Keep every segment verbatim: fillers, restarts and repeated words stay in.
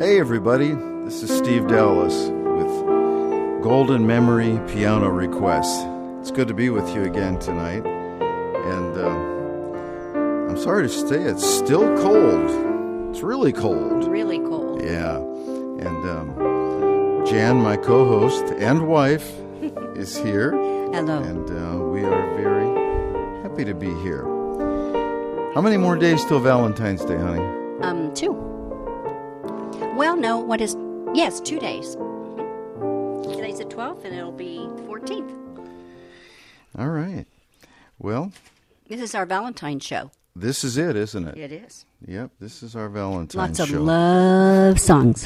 Hey everybody, this is Steve Dallas with Golden Memory Piano Requests. It's good to be with you again tonight, and uh, I'm sorry to say it's still cold. It's really cold. Really cold. Yeah, and um, Jan, my co-host and wife, is here. Hello. And uh, we are very happy to be here. How many more days till Valentine's Day, honey? Um, two. Well, no, what is... Yes, two days. Today's the twelfth, and it'll be fourteenth. All right. Well... This is our Valentine's show. This is it, isn't it? It is. Yep, this is our Valentine's Lots of show. love songs.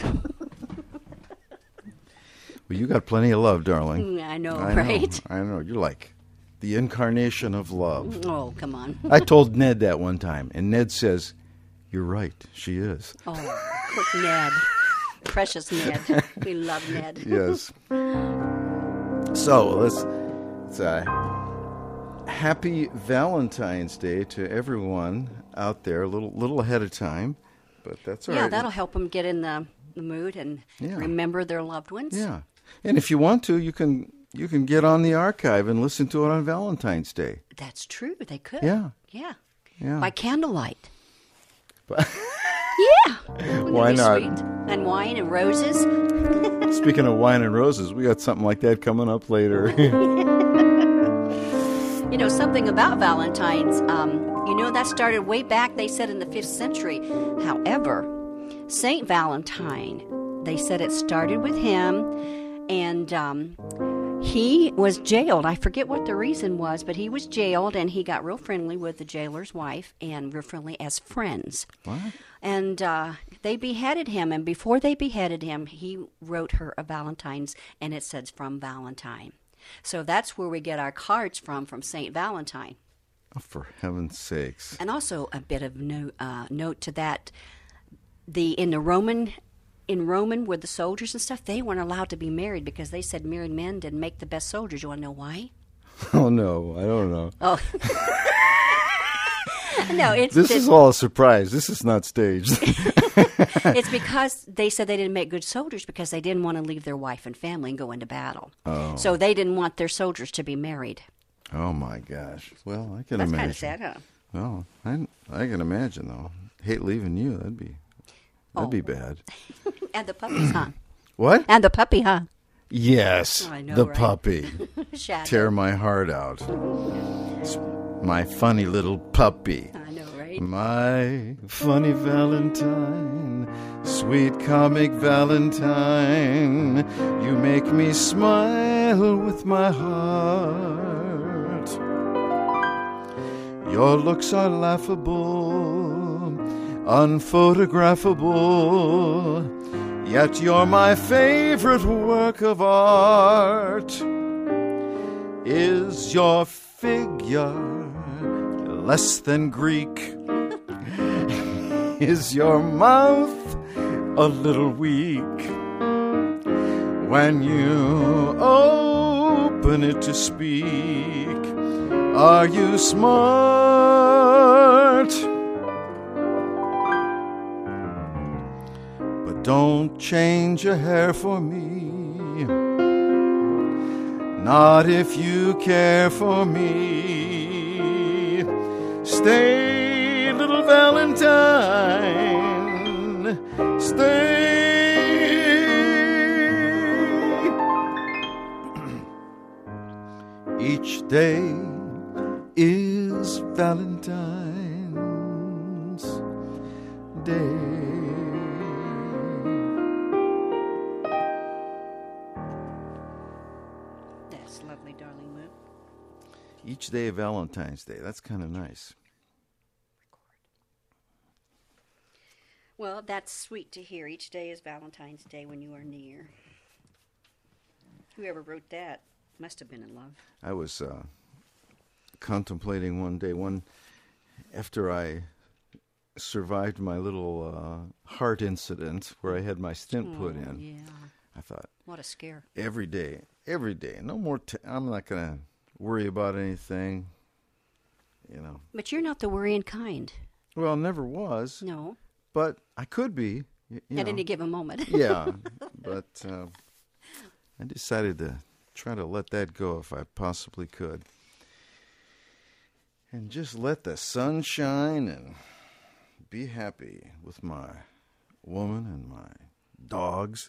Well, you got plenty of love, darling. I know, I right? Know, I know. You're like the incarnation of love. Oh, come on. I told Ned that one time, and Ned says, "You're right, she is." Oh, quick Ned. Precious Ned. We love Ned. Yes. So, let's... let's uh, happy Valentine's Day to everyone out there, a little little ahead of time, but that's all yeah, right. that'll help them get in the, the mood and Yeah. remember their loved ones. Yeah. And if you want to, you can you can get on the archive and listen to it on Valentine's Day. That's true. They could. Yeah. Yeah. Yeah. By candlelight. But Yeah. Wouldn't Why that be not? Sweet? And wine and roses. speaking of wine and roses, we got something like that coming up later. You know, something about Valentine's, um, you know, that started way back, they said, in the fifth century. However, Saint Valentine, they said it started with him, and um, he was jailed. I forget what the reason was, but he was jailed, and he got real friendly with the jailer's wife, and real friendly as friends. What? And uh, they beheaded him, and before they beheaded him, he wrote her a Valentine's, and it says, "From Valentine." So that's where we get our cards from, from Saint Valentine. Oh, for heaven's sakes. And also a bit of no, uh, note to that, the in the Roman, in Roman with the soldiers and stuff, they weren't allowed to be married because they said married men didn't make the best soldiers. You want to know why? Oh, no, I don't know. Oh. No, it's This the, is all a surprise. This is not staged. it's because they said they didn't make good soldiers because they didn't want to leave their wife and family and go into battle. Oh. So they didn't want their soldiers to be married. Oh, my gosh. Well, I can That's imagine. kind of sad, huh? Well, I, I can imagine, though. Hate leaving you. That'd be that'd Oh. be bad. And the puppies, huh? What? And the puppy, huh? Yes, I know, the right? puppy. Shadow. Tear my heart out. It's my funny little puppy. I know, right? My funny Valentine, sweet comic Valentine, you make me smile with my heart. Your looks are laughable, unphotographable, yet you're my favorite work of art. Is your figure less than Greek? Is your mouth a little weak? When you open it to speak, are you smart? But don't change your hair for me, not if you care for me. Stay, little Valentine, stay. Each day is Valentine's Day. That's lovely, darling Lou. Each day of Valentine's Day. That's kind of nice. Well, that's sweet to hear. Each day is Valentine's Day when you are near. Whoever wrote that must have been in love. I was uh, contemplating one day, one after I survived my little uh, heart incident where I had my stent Oh, put in. Yeah. I thought, What a scare. every day, every day, no more, t- I'm not going to worry about anything, you know. But you're not the worrying kind. Well, never was, No. but I could be, y- you At know, any given moment. yeah, but uh, I decided to try to let that go if I possibly could. And just let the sun shine and be happy with my woman and my dogs.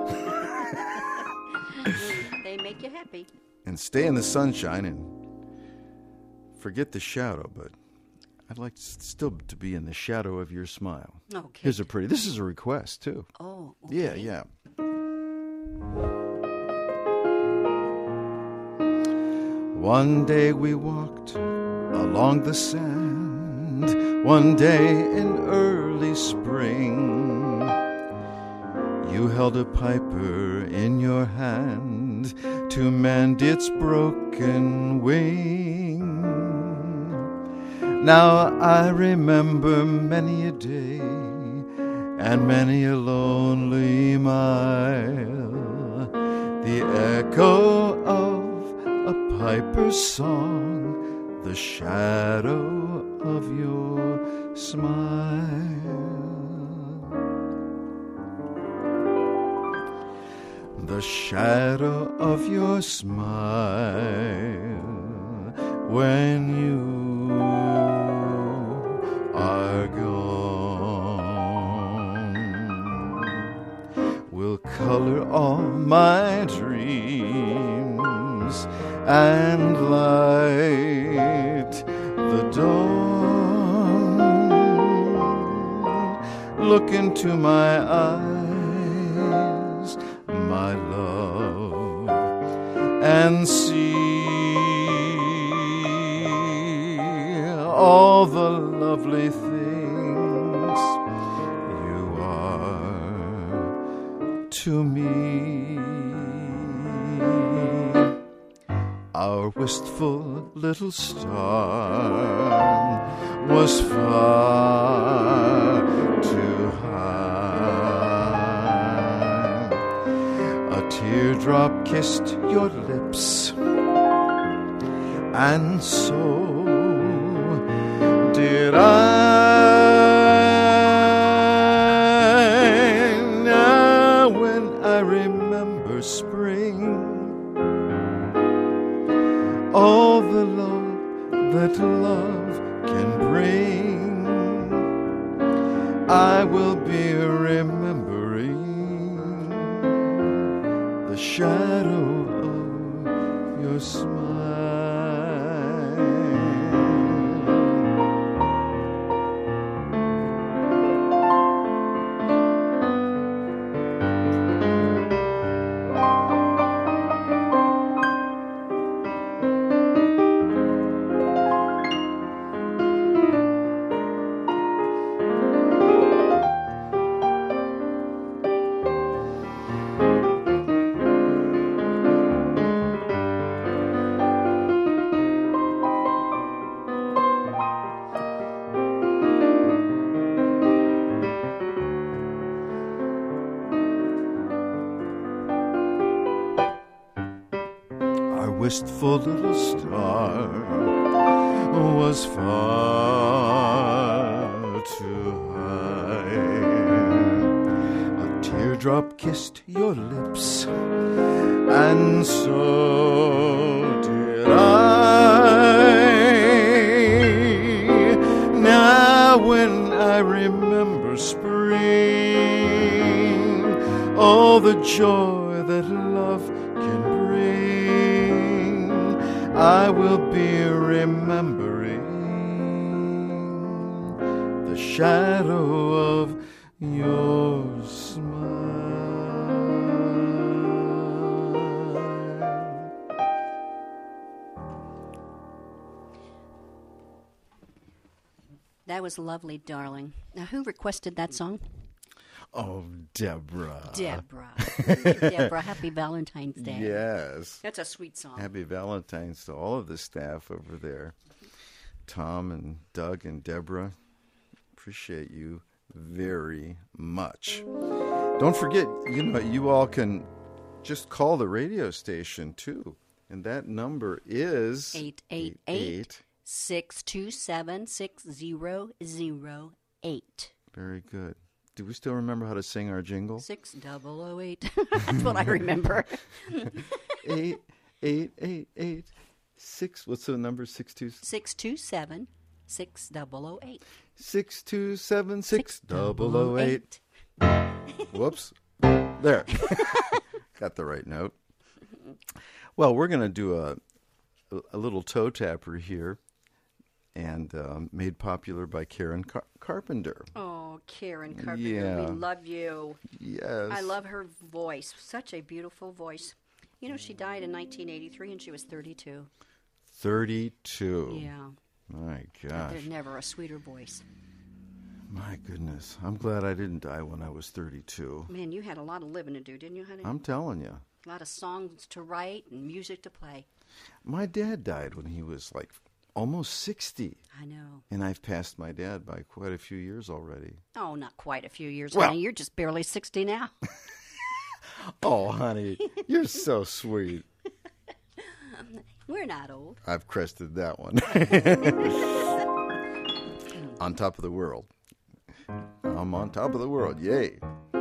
They make you happy. And stay in the sunshine and forget the shadow, but I'd like s- still to be in the shadow of your smile. Okay. Here's a pretty, this is a request too. Oh, okay. Yeah, yeah. One day we walked along the sand, one day in early spring. You held a piper in your hand to mend its broken wing. Now I remember many a day and many a lonely mile, the echo of a piper's song, the shadow of your smile. The shadow of your smile when you are gone will color all my dreams and light the dawn. Look into my eyes, my love, and see all the lovely things you are to me. Our wistful little star was far too high. A teardrop kissed your lips, and so did I. Now when I remember spring, all the love that love can bring, I will be remembering the shadow of your smile. Wistful little star was far too high. A teardrop kissed your lips, and so did I. Now when I remember spring, all the joy that love can bring, I will be remembering the shadow of your smile. That was lovely, darling. Now, who requested that song? Oh, Deborah. Deborah. Deborah, happy Valentine's Day. Yes. That's a sweet song. Happy Valentine's to all of the staff over there. Tom and Doug and Deborah. Appreciate you very much. Don't forget, you know, you all can just call the radio station too. And that number is eight eight eight, six two seven, six zero zero eight. Very good. do we still remember how to sing our jingle? Six double oh eight. That's what I remember. eight, eight, eight, eight, six. What's the number? Six two. Six two seven, six double oh eight. Six two seven six double oh eight. Whoops. There. Got the right note. Well, we're going to do a a little toe tapper here, and um, made popular by Karen Car- Carpenter. Oh, Karen Carpenter, Yeah. we love you. Yes. I love her voice. Such a beautiful voice. You know, she died in nineteen eighty-three, and she was thirty-two. thirty-two. Yeah. My gosh. There's never a sweeter voice. My goodness. I'm glad I didn't die when I was thirty-two. Man, you had a lot of living to do, didn't you, honey? I'm telling you. A lot of songs to write and music to play. My dad died when he was like almost sixty. I know. And I've passed my dad by quite a few years already. Oh, not quite a few years, Well- honey. You're just barely sixty now. Oh, honey, you're so sweet. We're not old. I've crested that one. On top of the world. I'm on top of the world. Yay.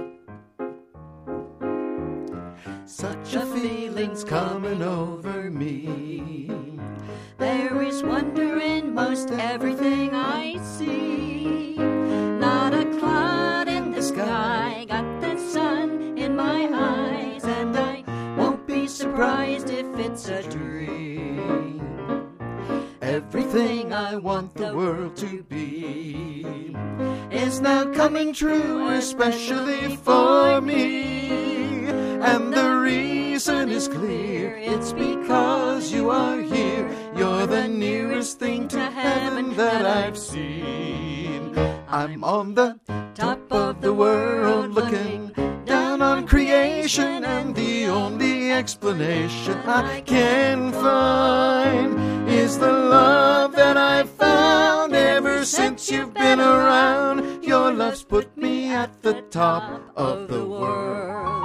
Such a feeling's coming over me. There is wonder in most everything I see. Not a cloud in the sky, got the sun in my eyes, and I won't be surprised if it's a dream. Everything I want the world to be is now coming true, especially for me. And the reason is clear, it's because you are here. You're the nearest thing to heaven that I've seen. I'm on the top of the world looking down on creation, and the only explanation I can find is the love that I've found ever since you've been around. Your love's put me at the top of the world.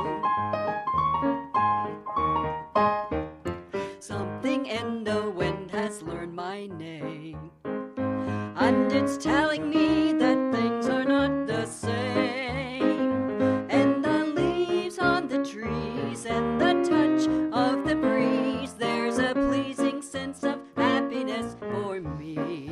Something in the wind has learned my name, and it's telling me that things are not the same. And the leaves on the trees and the touch of the breeze, there's a pleasing sense of happiness for me.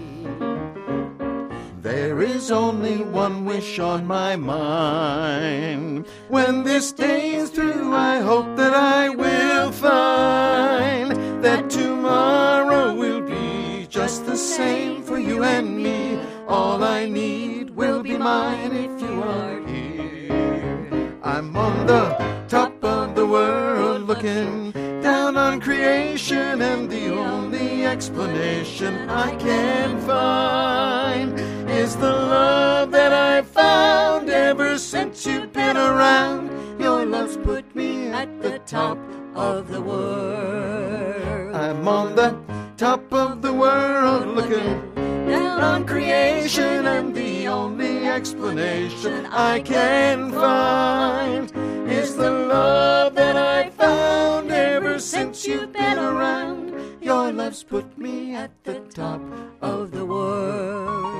There is only one wish on my mind. When this day is through, I hope that I will find that tomorrow will be just the same for you and me. All I need will be mine if you are here. I'm on the top of the world looking down on creation, and the only explanation I can find is the love that I found ever since you've been around. Your love's put me at the top of the world. I'm on the top of the world looking down on creation, and the only explanation I can find is the love that I found ever since you've been around. Your love's put me at the top of the world.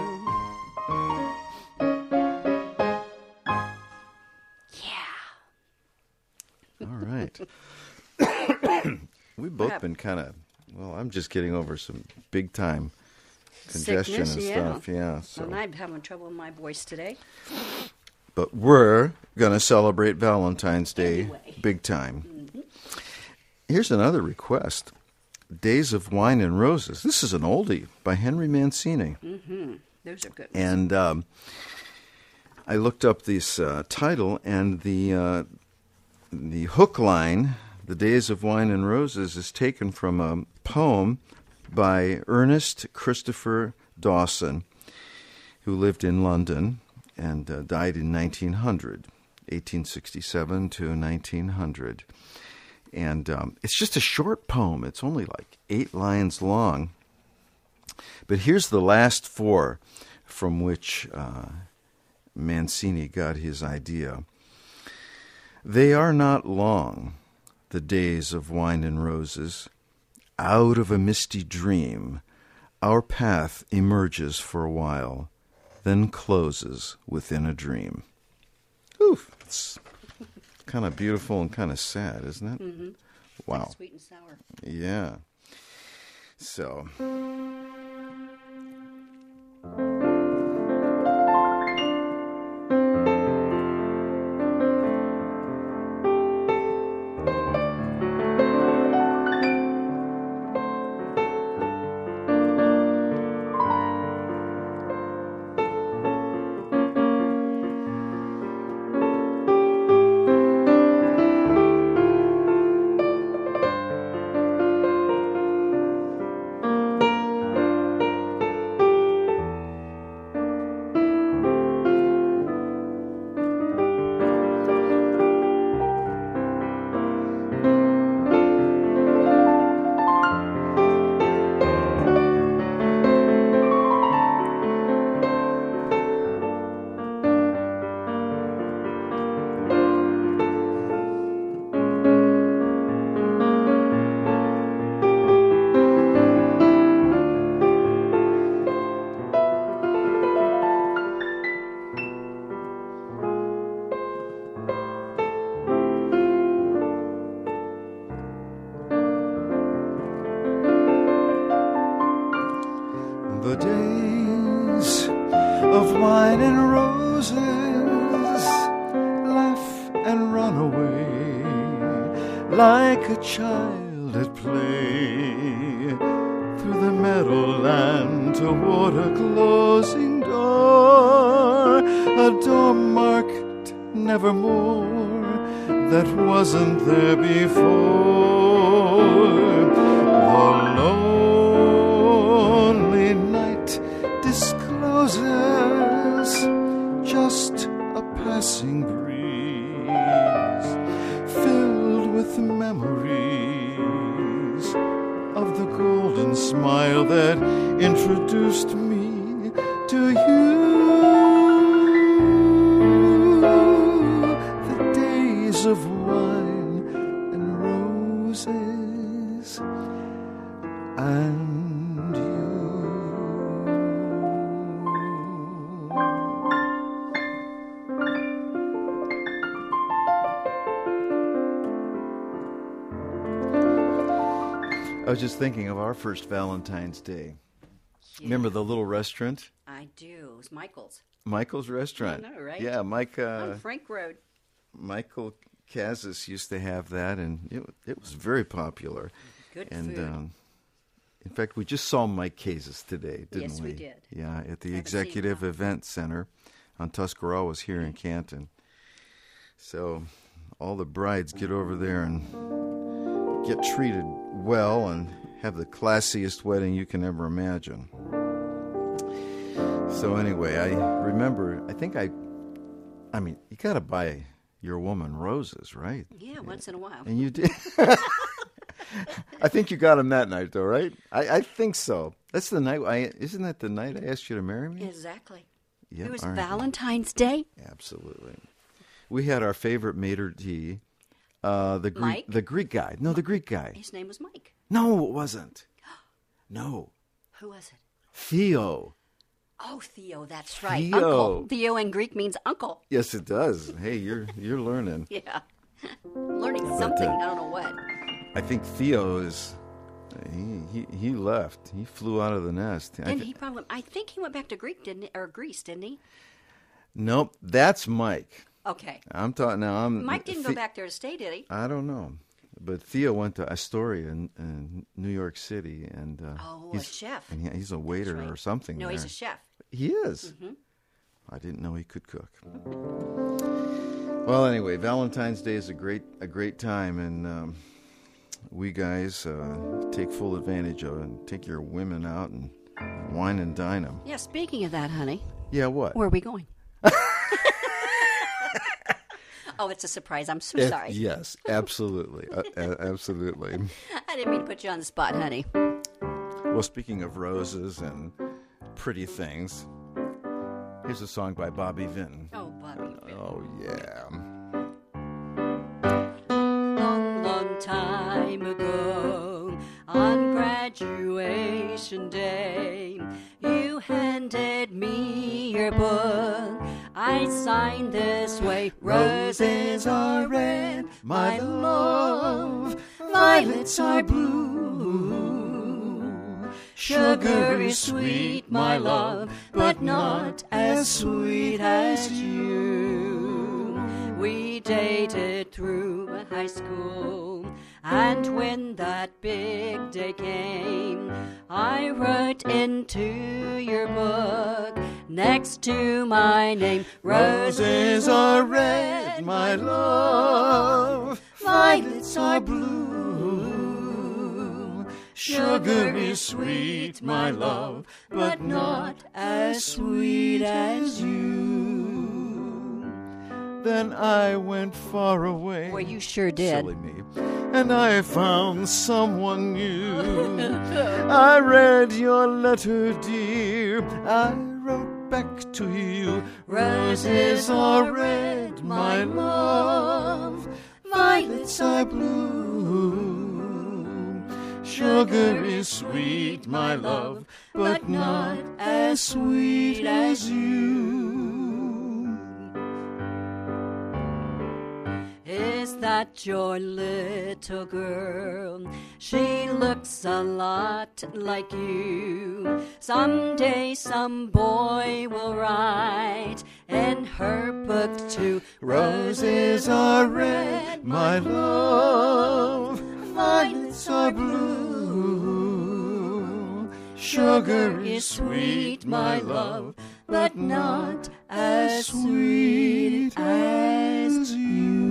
All right. We've both been kind of, well, I'm just getting over some big time congestion Sickness, and yeah. stuff. Yeah. So. And I'm having trouble with my voice today. But we're going to celebrate Valentine's Day Anyway. big time. Mm-hmm. Here's another request. Days of Wine and Roses. This is an oldie by Henry Mancini. Mm-hmm. Those are good. And um, I looked up this uh, title, and the uh, the hook line, The Days of Wine and Roses, is taken from a poem by Ernest Christopher Dawson, who lived in London and uh, died in nineteen hundred, eighteen sixty-seven to nineteen hundred. And um, it's just a short poem. It's only like eight lines long. But here's the last four from which uh, Mancini got his idea. They are not long, the days of wine and roses. Out of a misty dream, our path emerges for a while, then closes within a dream. Whew, it's kind of beautiful and kind of sad, isn't it? Mm-hmm. Wow. Like sweet and sour. Yeah. So. The days of wine and roses, laugh and run away like a child at play through the meadowland toward a closing door, a door marked nevermore that wasn't there before. The lonely night discloses just a passing breeze filled with memories of the golden smile that introduced me to you. The days of wine and roses and you. I was just thinking of our first Valentine's Day. Yeah. Remember the little restaurant? I do. It was Michael's. Michael's Restaurant. I know, right? Yeah, Mike. Uh, On Frank Road. Michael Kazis used to have that, and it, it was very popular. Good and, food. Um, in fact, we just saw Mike Kazis today, didn't Yes, we? we did. Yeah, at the Haven't Executive seen him. Event Center on Tuscarawas here in Canton. So all the brides get over there and get treated well and have the classiest wedding you can ever imagine. So anyway, I remember, I think I, I mean, you got to buy your woman roses, right? Yeah, once in a while. And you did. I think you got them that night, though, right? I, I think so. That's the night. I isn't that the night I asked you to marry me? Exactly. Yep, It was all right. Valentine's Day. Absolutely. We had our favorite maitre d', uh, the Greek, Mike? the Greek guy. No, the Greek guy. His name was Mike. No, it wasn't. No, Who was it? Theo. Oh, Theo, that's right. Theo. Uncle. Theo in Greek means uncle. Yes, it does. Hey, you're you're learning. Yeah. Learning something. uh, I don't know what. I think Theo is. He he he left. He flew out of the nest. I Then thi- he probably, I think he went back to Greek, didn't he? Or Greece, didn't he? Nope, that's Mike. Okay. I'm talking now. I'm Mike didn't go The- back there to stay, did he? I don't know, but Theo went to Astoria in, in New York City, and uh, Oh, a he's, chef. and he- he's a waiter right. or something. No, there. he's a chef. He is. Mm-hmm. I didn't know he could cook. Well, anyway, Valentine's Day is a great a great time, and um, we guys uh, take full advantage of it and take your women out and wine and dine them. Yeah, speaking of that, honey, Yeah, what? where are we going? Oh, it's a surprise. I'm so Eh, sorry. Yes, absolutely, uh, uh, absolutely. I didn't mean to put you on the spot, honey. Well, speaking of roses and pretty things, here's a song by Bobby Vinton. Oh, Bobby. Oh, yeah. Long, long time ago, on graduation day, you handed me your book. I sign this way. Roses are red, my love. Violets are blue. Sugar is sweet, my love, but not as sweet as you. We dated through high school, and when that big day came, I wrote into your book next to my name. Roses are red, my love. Violets are blue. Sugar is sweet, my love, but not as sweet as you. Then I went far away. Well, you sure did. Silly me. And I found someone new. I read your letter, dear. I wrote back to you. Roses are red, my love. Violets are blue. Sugar is sweet, my love, but not as sweet as you. Is that your little girl? She looks a lot like you. Someday some boy will write in her book too. Roses are red, my love. Violets are blue. Sugar is sweet, my love, but not as sweet as you.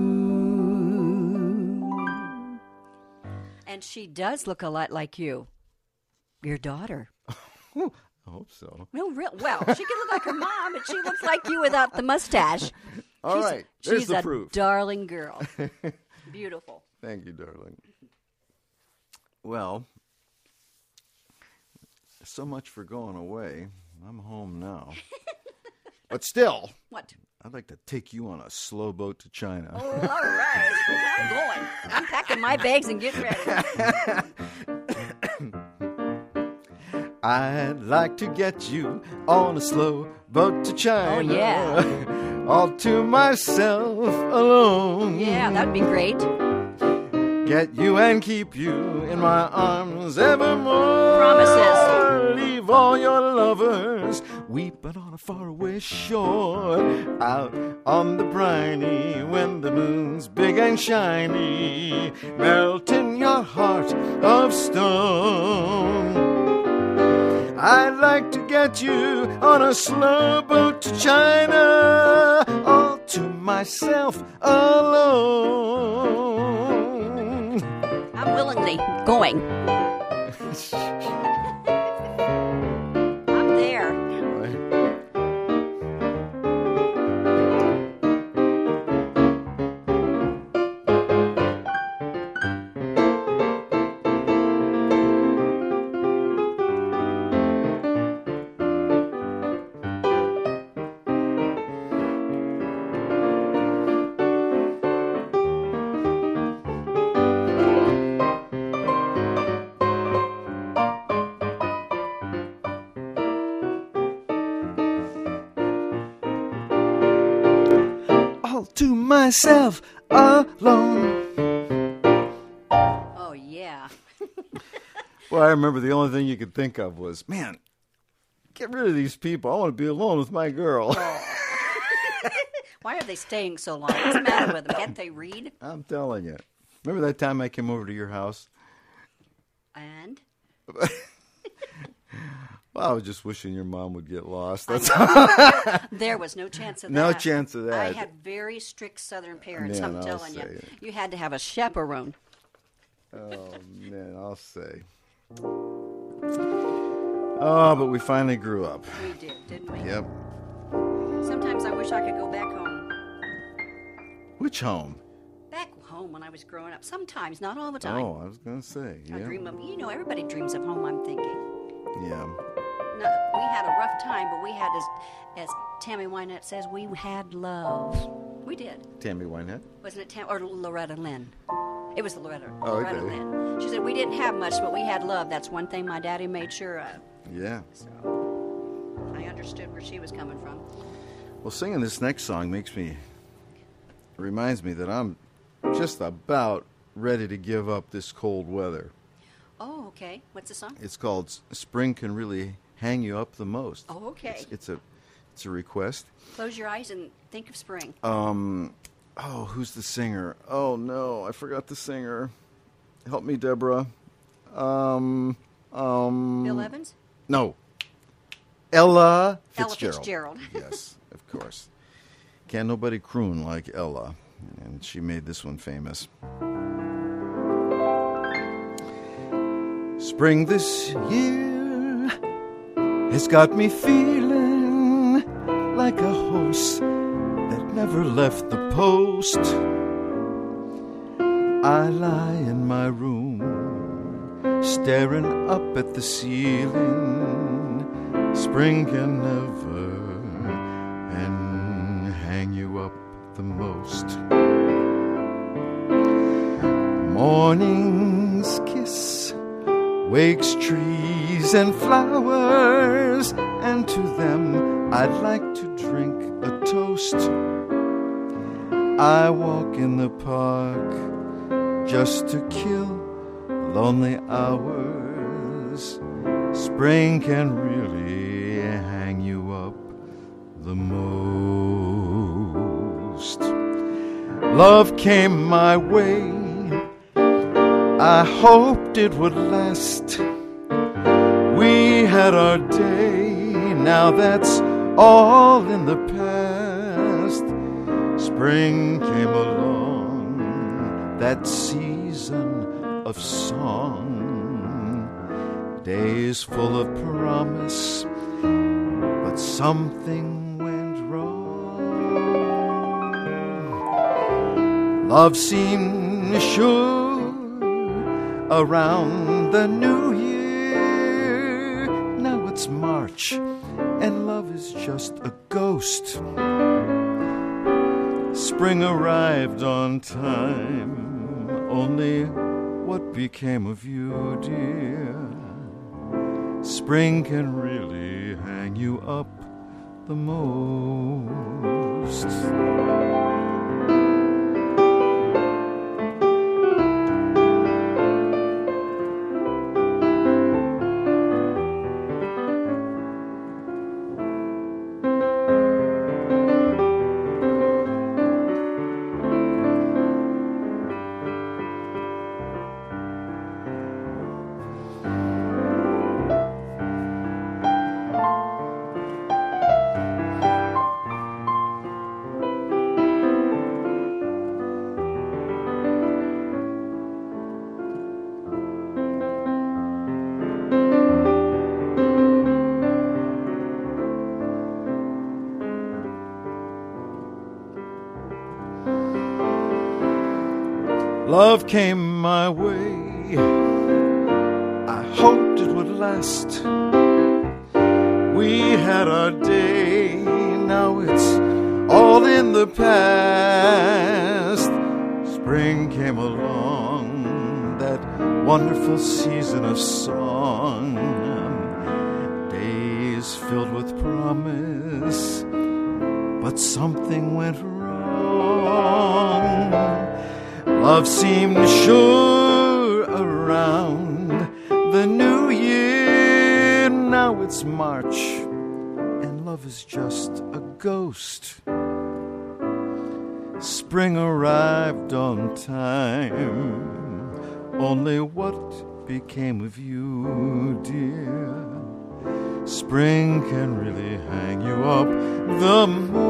And she does look a lot like you. Your daughter. I hope so. No, real well. She could look like her mom, but she looks like you without the mustache. All she's, right, there's she's the a proof. Darling girl. Beautiful. Thank you, darling. Well, so much for going away. I'm home now. But still, What? I'd like to take you on a slow boat to China. Oh, all right. I'm going. I'm packing my bags and getting ready. I'd like to get you on a slow boat to China. Oh, yeah. All to myself alone. Yeah, that'd be great. Get you and keep you in my arms evermore. Promises. Leave all your lovers weeping on a faraway shore. Out on the briny when the moon's big and shiny, melt in your heart of stone. I'd like to get you on a slow boat to China, all to myself alone. I'm willingly going. I'm there. To myself alone. Oh, yeah. Well, I remember the only thing you could think of was, man, get rid of these people. I want to be alone with my girl. Oh. Why are they staying so long? What's the matter with them? Can't they read? I'm telling you. Remember that time I came over to your house? And? Well, I was just wishing your mom would get lost. That's all. There was no chance of that. No chance of that. I had very strict Southern parents, Man, I'm I'll telling you. say it. You had to have a chaperone. Oh, man, I'll say. Oh, but we finally grew up. We did, didn't we? Yep. Sometimes I wish I could go back home. Which home? Back home when I was growing up. Sometimes, not all the time. Oh, I was going to say. I Yeah. dream of, you know, everybody dreams of home, I'm thinking. Yeah. No, we had a rough time, but we had, as, as Tammy Wynette says, we had love. We did. Tammy Wynette? Wasn't it Tam or Loretta Lynn? It was Loretta. Oh, Loretta okay. Lynn. She said, we didn't have much, but we had love. That's one thing my daddy made sure of. Yeah. So I understood where she was coming from. Well, singing this next song makes me, reminds me that I'm just about ready to give up this cold weather. Oh, okay. What's the song? It's called "Spring Can Really Hang You Up the Most." Oh, okay. It's, it's a, it's a request. Close your eyes and think of spring. Um, oh, who's the singer? Oh no, I forgot the singer. Help me, Deborah. Um, um. Bill Evans? No. Ella Fitzgerald. Ella Fitzgerald. Yes, of course. Can nobody croon like Ella? And she made this one famous. Spring this year has got me feeling like a horse that never left the post. I lie in my room, staring up at the ceiling. Spring can never and hang you up the most. Morning's kiss wakes trees and flowers, and to them I'd like to drink a toast. I walk in the park just to kill lonely hours. Spring can really hang you up the most. Love came my way, I hoped it would last. We had our day, now that's all in the past. Spring came along, that season of song. Days full of promise, but something went wrong. Love seemed sure around the new year. Now it's March, and love is just a ghost. Spring arrived on time, only what became of you, dear? Spring can really hang you up the most. Love came my way, I hoped it would last. We had our day, now it's all in the past. Spring came along, that wonderful season of song. Days filled with promise, but something went wrong. Love seemed sure around the new year. Now it's March, and love is just a ghost. Spring arrived on time, only what became of you, dear? Spring can really hang you up the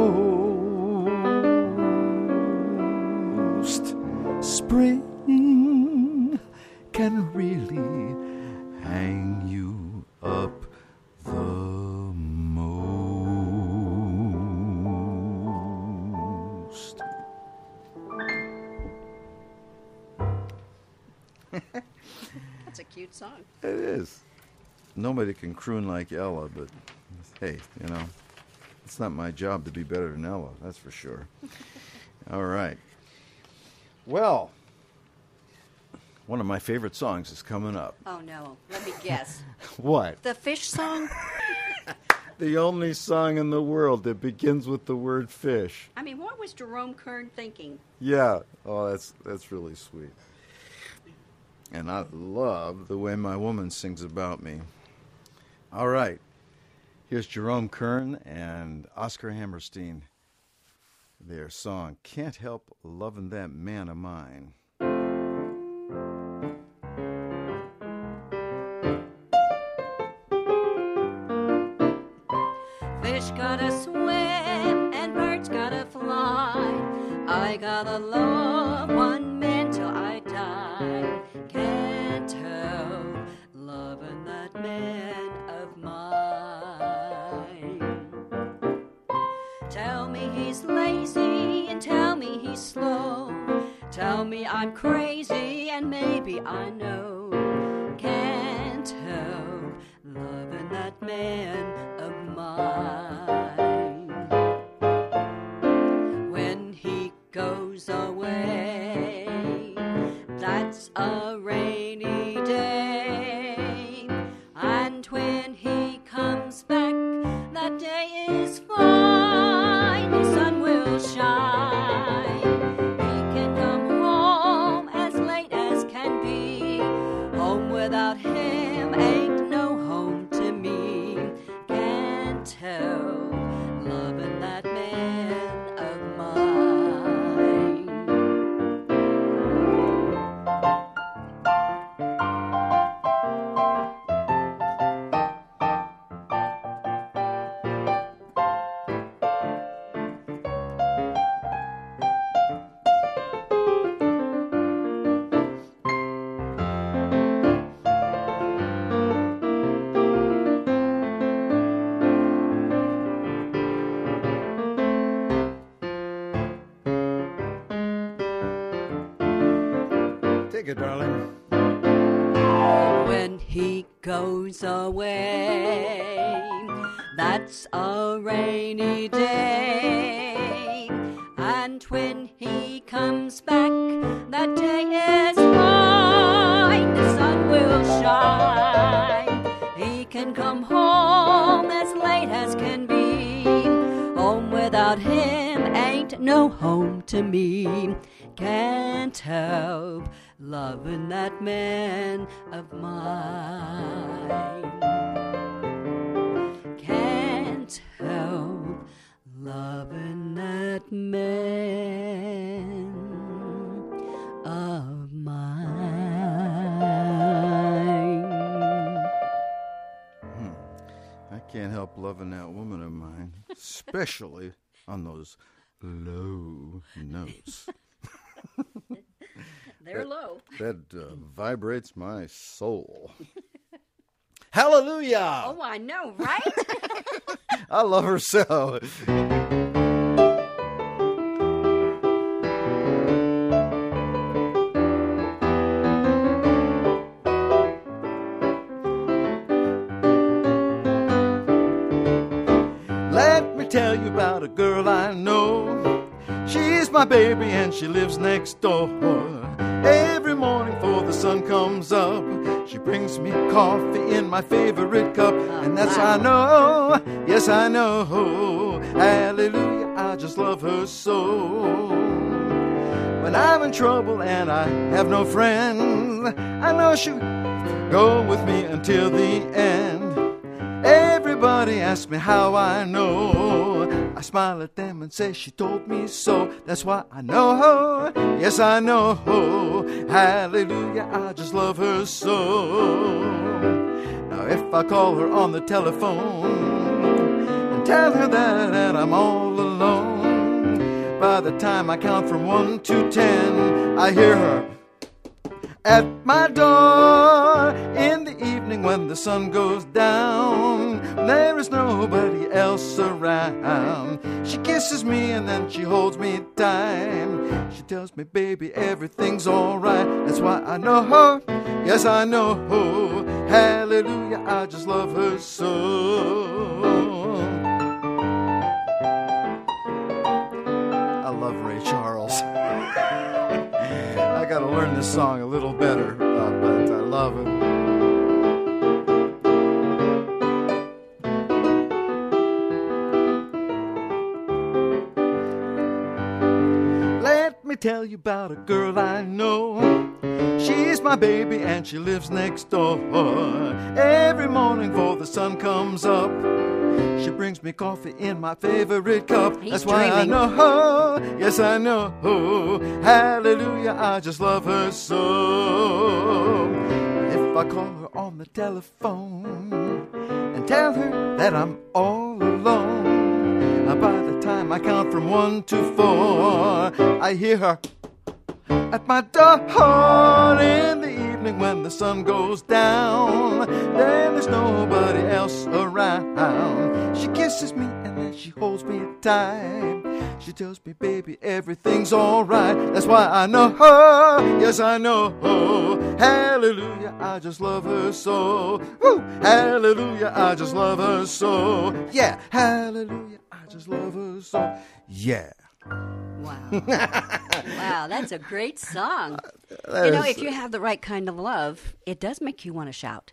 most. Spring can really hang you up the most. That's a cute song. It is. Nobody can croon like Ella, but hey, you know, it's not my job to be better than Ella, that's for sure. All right. Well, one of my favorite songs is coming up. Oh, no. Let me guess. What? The Fish song? The only song in the world that begins with the word fish. I mean, what was Jerome Kern thinking? Yeah. Oh, that's that's really sweet. And I love the way my woman sings about me. All right. Here's Jerome Kern and Oscar Hammerstein. Their song, Can't Help Lovin' That Man of Mine. Fish gotta swim and birds gotta fly. I gotta love one man till I die. Can't help loving that man of mine. Tell me he's lazy and tell me he's slow. Tell me I'm crazy and maybe I know. Can't help loving that man of mine. When he goes away, that's a rainy day. And when he comes back, that day is fine. The sun will shine. He can come home as late as can be. Home without him ain't no home to me. Can't help loving that man of mine. Take it, darling. When he goes away, that's a rainy day. And when he comes back, that day is fine. The sun will shine. He can come home as late as can be. Home without him ain't no home to me. Can't help loving that man of mine. Can't help loving that man of mine. Hmm. I can't help loving that woman of mine, especially on those low notes. They're low. That uh, vibrates my soul. Hallelujah! Oh, I know, right? I love her so. Let me tell you about a girl I know. She's my baby and she lives next door. Every morning before the sun comes up, she brings me coffee in my favorite cup. And that's how I know, yes I know, hallelujah, I just love her so. When I'm in trouble and I have no friends, I know she'll go with me until the end. Everybody asks me how I know. I smile at them and say she told me so. That's why I know, yes I know, hallelujah, I just love her so. Now if I call her on the telephone and tell her that, that I'm all alone, by the time I count from one to ten, I hear her at my door in the evening when the sun goes down. There is nobody else around. She kisses me and then she holds me tight. She tells me, baby, everything's alright. That's why I know her, yes I know her. Hallelujah, I just love her so. I love Ray Charles. I gotta learn this song a little better, uh, but I love it. me tell you about a girl I know. She's my baby and she lives next door. Every morning before the sun comes up, she brings me coffee in my favorite cup. He's That's why dreaming. I know, yes I know, hallelujah, I just love her so. If I call her on the telephone and tell her that I'm all alone, by the time I count from one to four, I hear her at my door in the evening when the sun goes down. Then there's nobody else around. She kisses me and then she holds me tight. She tells me, baby, everything's alright. That's why I know her. Yes, I know her. Hallelujah, I just love her so. Woo! Hallelujah, I just love her so. Yeah, hallelujah, I just love her so. Yeah. Wow. Wow, that's a great song. That You know, is- if you have the right kind of love, it does make you want to shout.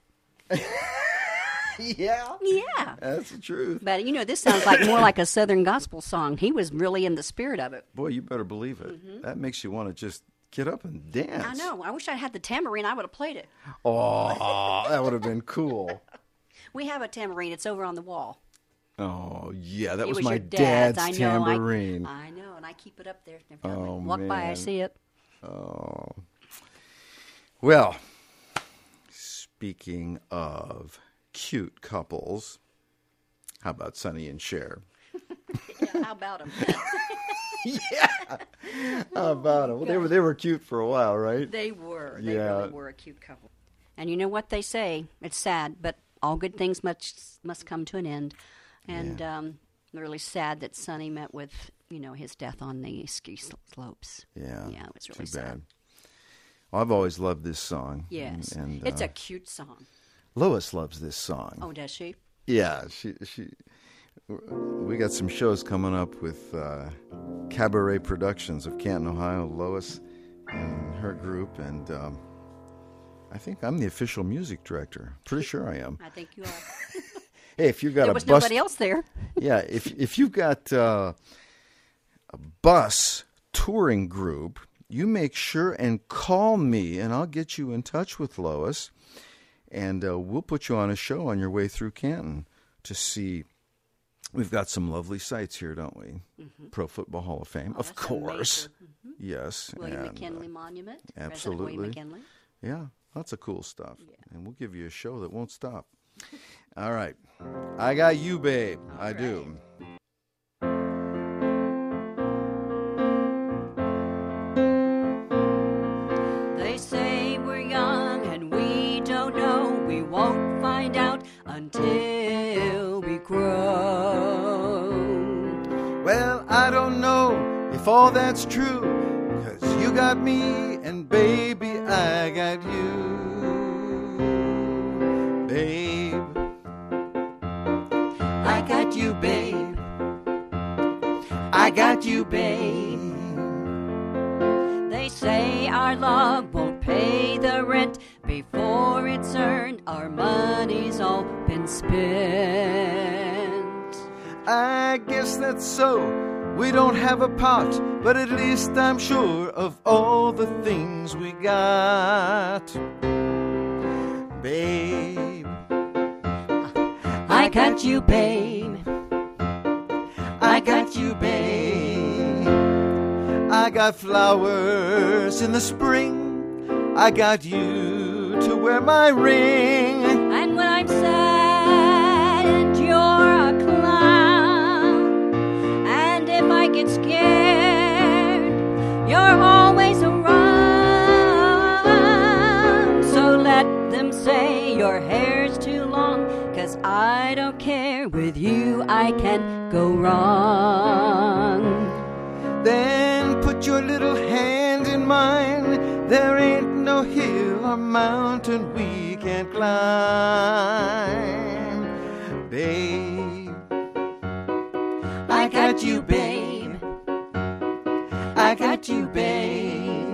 Yeah. Yeah. That's the truth. But, you know, this sounds like more like a Southern gospel song. He was really in the spirit of it. Boy, you better believe it. That makes you want to just get up and dance. I know. I wish I had the tambourine. I would have played it. Oh, that would have been cool. We have a tambourine. It's over on the wall. Oh, yeah, that It was, was my your dad's. dad's I know. I- tambourine. I know, and I keep it up there. Every time Oh, I walk by, I man. see it. Oh. Well, speaking of cute couples, how about Sonny and Cher? Yeah, how about them? Yeah. How about them? Well, they were they were cute for a while, right? They were. They Yeah. really were a cute couple. And you know what they say? It's sad, but all good things must must come to an end. And um, really sad that Sonny met with, you know, his death on the ski sl- slopes. Yeah. Yeah, it was really Too sad. bad. Well, I've always loved this song. Yes. And, and It's uh, a cute song. Lois loves this song. Oh, does she? Yeah, she she. We got some shows coming up with uh, Cabaret Productions of Canton, Ohio. Lois and her group, and um, I think I'm the official music director. Pretty sure I am. I think you are. Hey, if you got There a was bus, nobody else there. yeah, if if you've got uh, a bus touring group, you make sure and call me, and I'll get you in touch with Lois, and uh, we'll put you on a show on your way through Canton to see. We've got some lovely sites here, don't we? Mm-hmm. Pro Football Hall of Fame, Oh, of that's a course. major- Yes, William and, uh, McKinley Monument. President absolutely. William McKinley. yeah, lots of cool stuff, Yeah. and we'll give you a show that won't stop. All right, I got you, babe. I right. do. They say we're young and we don't know. We won't find out until we grow. Well, I don't know if all that's true, 'cause you got me and baby, I got you. Babe, I got you, babe. I got you, babe. They say our love won't pay the rent before it's earned. Our money's all been spent. I guess that's so. We don't have a pot, but at least I'm sure of all the things we got. Babe, I got you, babe. I got you, babe. I got flowers in the spring. I got you to wear my ring. And when I'm sad and you're a clown, and if I get scared, you're always around. So let them say your hair's too long, 'cause I don't care. With you I can't go wrong. Then put your little hand in mine. There ain't no hill or mountain we can't climb. Babe, I got you, babe. I got you, babe.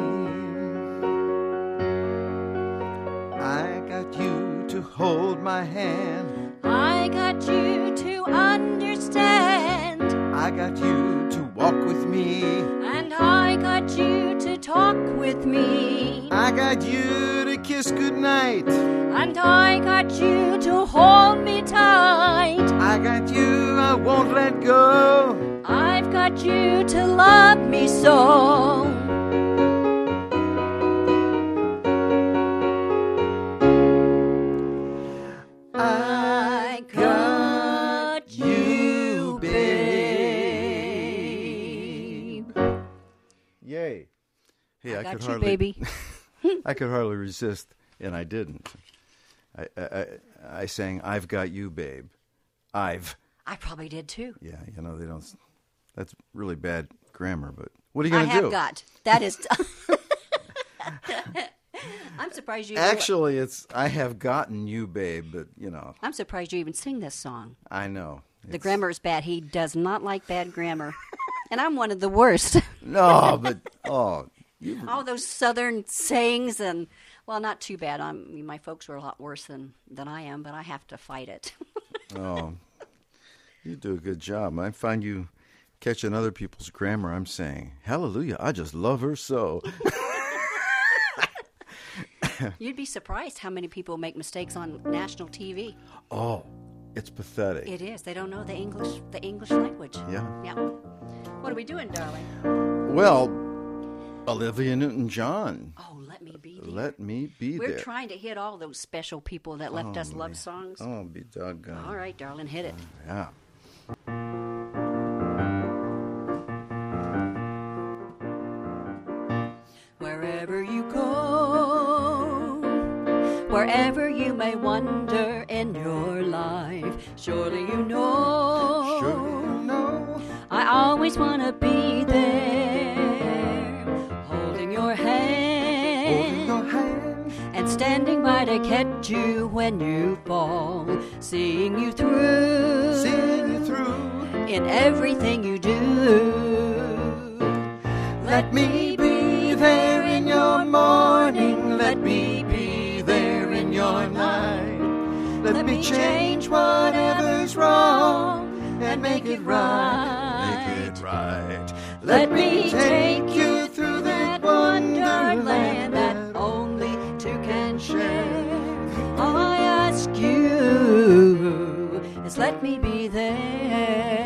I got you to hold my hand. I got you to understand. I got you to walk with me. And I got you with me. I got you to kiss goodnight. And I got you to hold me tight. I got you, I won't let go. I've got you to love me so. I got you, babe. Yay. Hey, I, I got could you, hardly, baby. I could hardly resist, and I didn't. I, I, I, I sang, I've got you, babe. I've. I probably did too. Yeah, you know, they don't, that's really bad grammar, but what are you I going to have do? got. That is. I'm surprised you. Actually, it's, I have gotten you, babe, but, you know. I'm surprised you even sing this song. I know. The grammar is bad. He does not like bad grammar. And I'm one of the worst. No, but, oh. You, All those southern sayings and, well, not too bad. I'm, my folks were a lot worse than, than I am, but I have to fight it. oh, you do a good job. I find you catching other people's grammar. I'm saying, hallelujah, I just love her so. You'd be surprised how many people make mistakes on national T V. Oh, it's pathetic. It is. They don't know the English the English language. Yeah. Yeah. What are we doing, darling? Well, Olivia Newton-John. Oh, let me be there. Let me be We're there. trying to hit all those special people that left oh, us love man. songs. Oh, be doggone. All right, darling, hit it. Yeah. Wherever you go, wherever you may wander in your life, surely you know, Sure you know. I always want to be there, holding your hand, Holding your hand. and standing by to catch you when you fall, seeing you through, Seeing you through. in everything you do. Let me be there in your morning. Let me be there in your night. Let, Let me me change whatever's wrong and make it right. Make it right. Let me take you through that wonderland that only two can share. All I ask you is let me be there.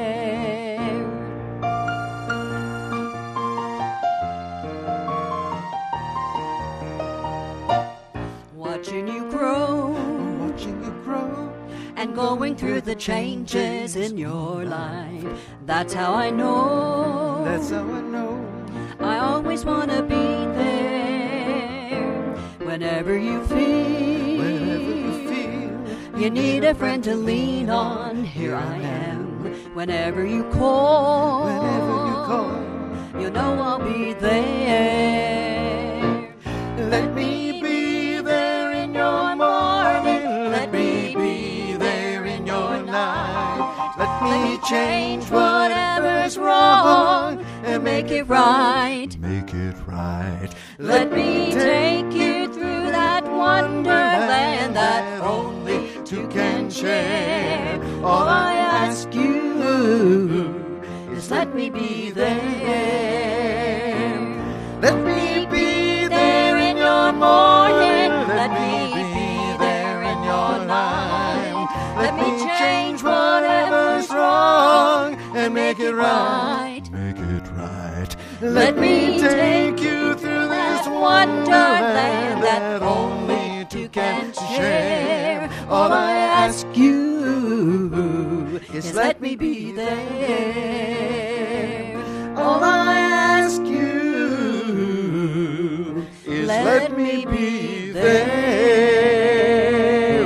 Watching you grow, Watching you grow. and going through the changes in your life. That's how I know. That's how I know. I always want to be there. Whenever you feel, Whenever you feel you need a friend to lean on, here I am. Whenever you call, Whenever you call. you know I'll be there. Let me be there in your morning. Let me be there in your night. Let me change whatever's wrong and make it right. Make it right. Let me take you through that wonderland that only two can share. All I ask you is let me be there. Let me be There in your morning, let me be there in your night. Let me change whatever's wrong and make it right. Make it right. Let me take you through That wonderland that only two can share. All I ask you is let me be there. All I ask you is let me be there.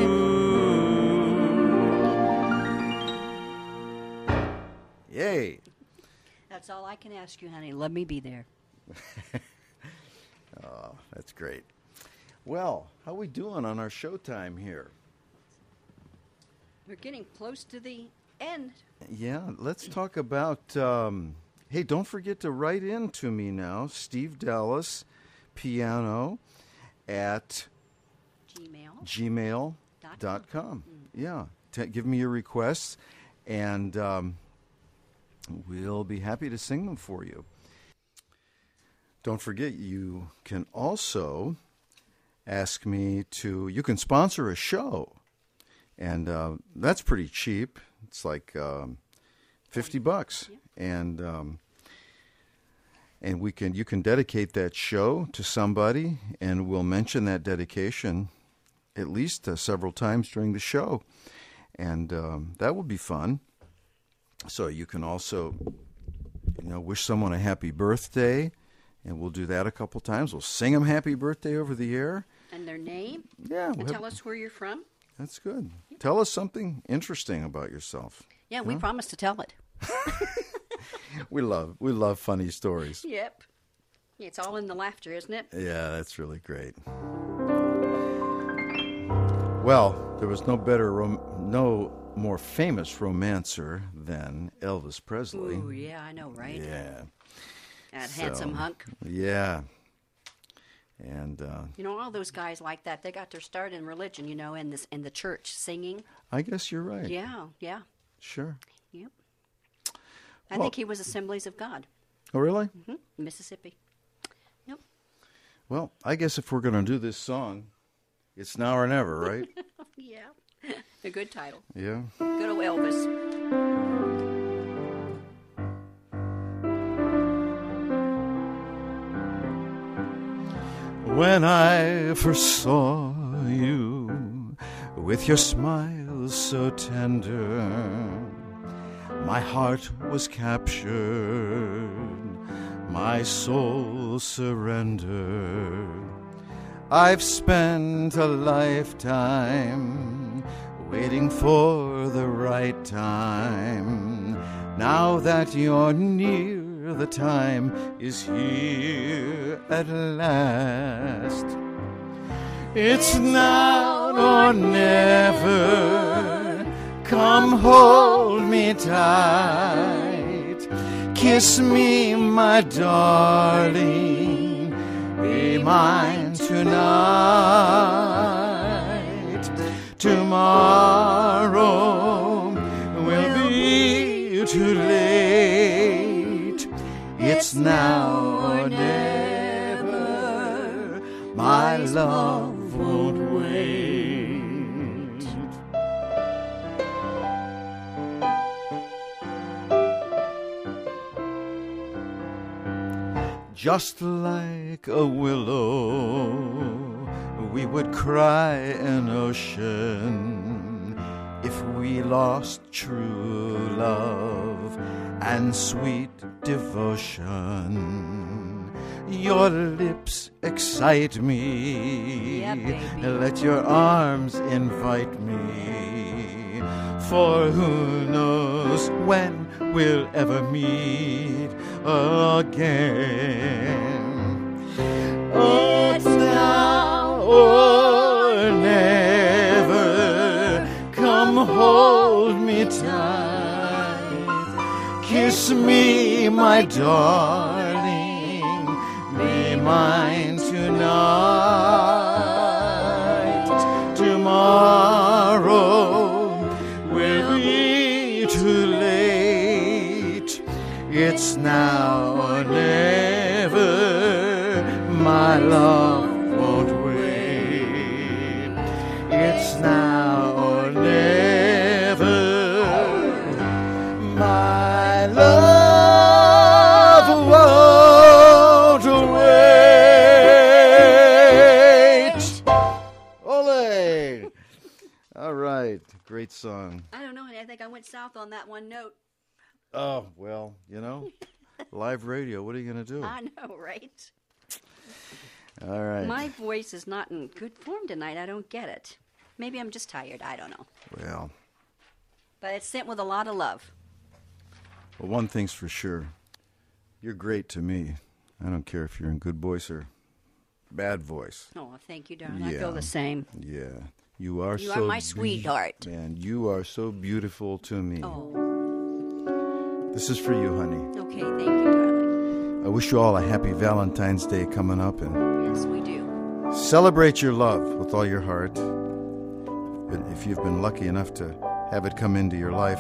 Yay. That's all I can ask you, honey. Let me be there. Oh, that's great. Well, how we doing on our showtime here? We're getting close to the end. Yeah, let's talk about. Um, hey, don't forget to write in to me now, Steve Dallas, piano at Gmail. gmail dot com. Yeah, T- give me your requests, and um, we'll be happy to sing them for you. don't forget, you can also ask me to, you can sponsor a show. And uh, that's pretty cheap. It's like um, fifty bucks. And um, and we can you can dedicate that show to somebody, and we'll mention that dedication at least uh, several times during the show. And um, that will be fun. So you can also, you know, wish someone a happy birthday, and we'll do that a couple times. We'll sing them happy birthday over the air. And their name? Yeah. And We'll tell have, us where you're from? that's good. Tell us something interesting about yourself. Yeah, we Huh? promise to tell it. We love we love funny stories. Yep. It's all in the laughter, isn't it? Yeah, that's really great. Well, there was no better, rom- no more famous romancer than Elvis Presley. Ooh, yeah, I know, right? Yeah. That So, handsome hunk. Yeah. And uh, You know, all those guys like that, they got their start in religion, you know, in this in the church, singing. I guess you're right. Yeah, yeah, Sure. yep. I Well- think he was Assemblies of God, Oh, really? hmm Mississippi. Yep. Well, I guess if we're going to do this song, it's now or never, right? Yeah. A good title. Yeah. Good old Elvis. When I first saw you with your smile so tender, my heart was captured, my soul surrendered. I've spent a lifetime waiting for the right time. Now that you're near, the time is here at last. It's now or never. Come hold me tight. Kiss me, my darling. Be mine tonight. Tomorrow will be too late. It's now or never. My love won't wait. Just like a willow, we would cry an ocean if we lost true love and sweet devotion. Your lips excite me. Yeah, baby. Let your arms invite me. For who knows when we'll ever meet again. It's now or never. Come hold me tight. Kiss me, my darling. Be mine tonight. Tomorrow will be too late. It's now or never. My love won't wait. It's now or never. My love won't wait. Ole! All right. Great song. I don't know, I think I went south on that one note. Oh, well, you know, live radio, what are you going to do? I know, right? All right. My voice is not in good form tonight. I don't get it. Maybe I'm just tired. I don't know. Well, But it's sent with a lot of love. well, one thing's for sure. You're great to me. I don't care if you're in good voice or bad voice. Oh, thank you, darling. I Yeah. feel the same. Yeah. You are You so are my be- sweetheart. Man, you are so beautiful to me. Oh, This is for you, honey. okay. Thank you, darling. I wish you all a happy Valentine's Day coming up, and Yes, we do. celebrate your love with all your heart. And if you've been lucky enough to have it come into your life,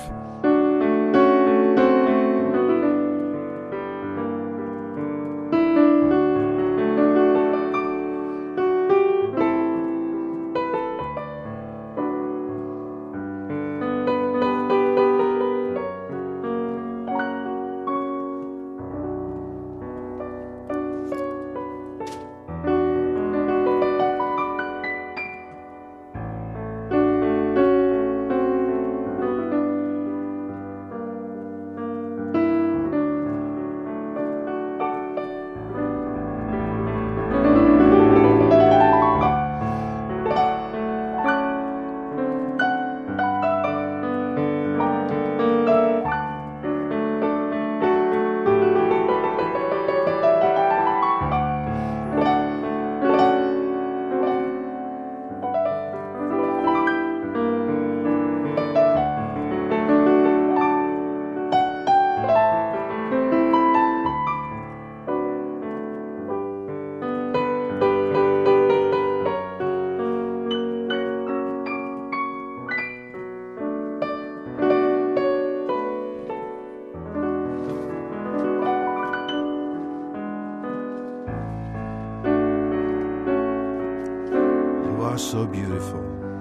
are so beautiful.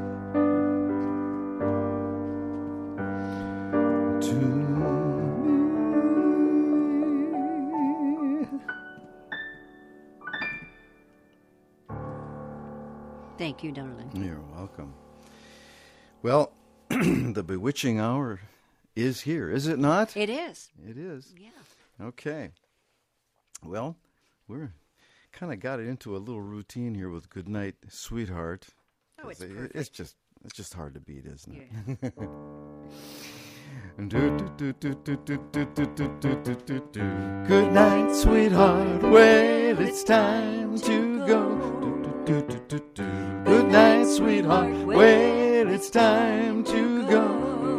To me. Thank you, darling. You're welcome. Well, the bewitching hour is here, is it not? It is. It is. Yeah. Okay. Well, we're kind of got it into a little routine here with "Good Night, Sweetheart." Oh, it's It- perfect. It's just it's just hard to beat, isn't it? Yeah. Good night, sweetheart. Well, it's time to go. Good night, sweetheart. Well, it's time to go.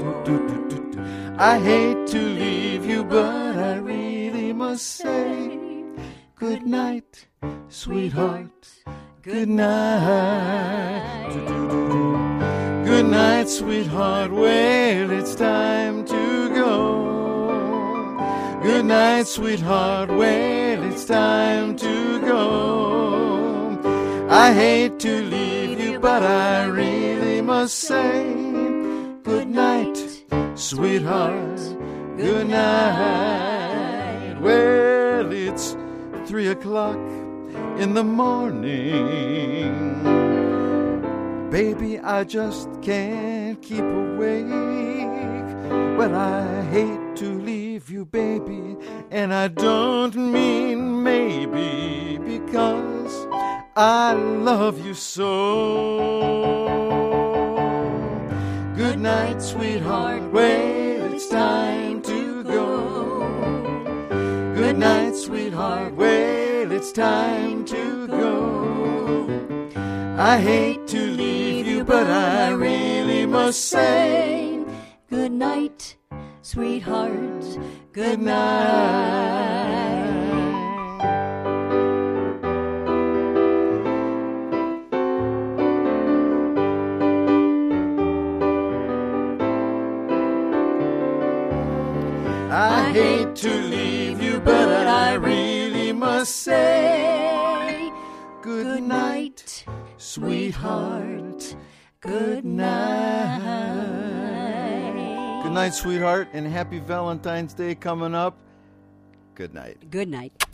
I hate to leave you, but I really must say, good night, sweetheart. Good night. Good night, sweetheart. Well, it's time to go. Good night, sweetheart. Well, it's time to go. I hate to leave you, but I really must say, good night, sweetheart. Good night. Well, it's three o'clock in the morning. Baby, I just can't keep awake. Well, I hate to leave you, baby, and I don't mean maybe, because I love you so. Good night, sweetheart. Well, it's time to go. Good night, sweetheart. Well, it's time to go. I hate to leave you, but I really must say, good night, sweetheart. Good night. I hate to leave you, but I really must say, good night, sweetheart. Good night. Good night, sweetheart, and happy Valentine's Day coming up. Good night. Good night.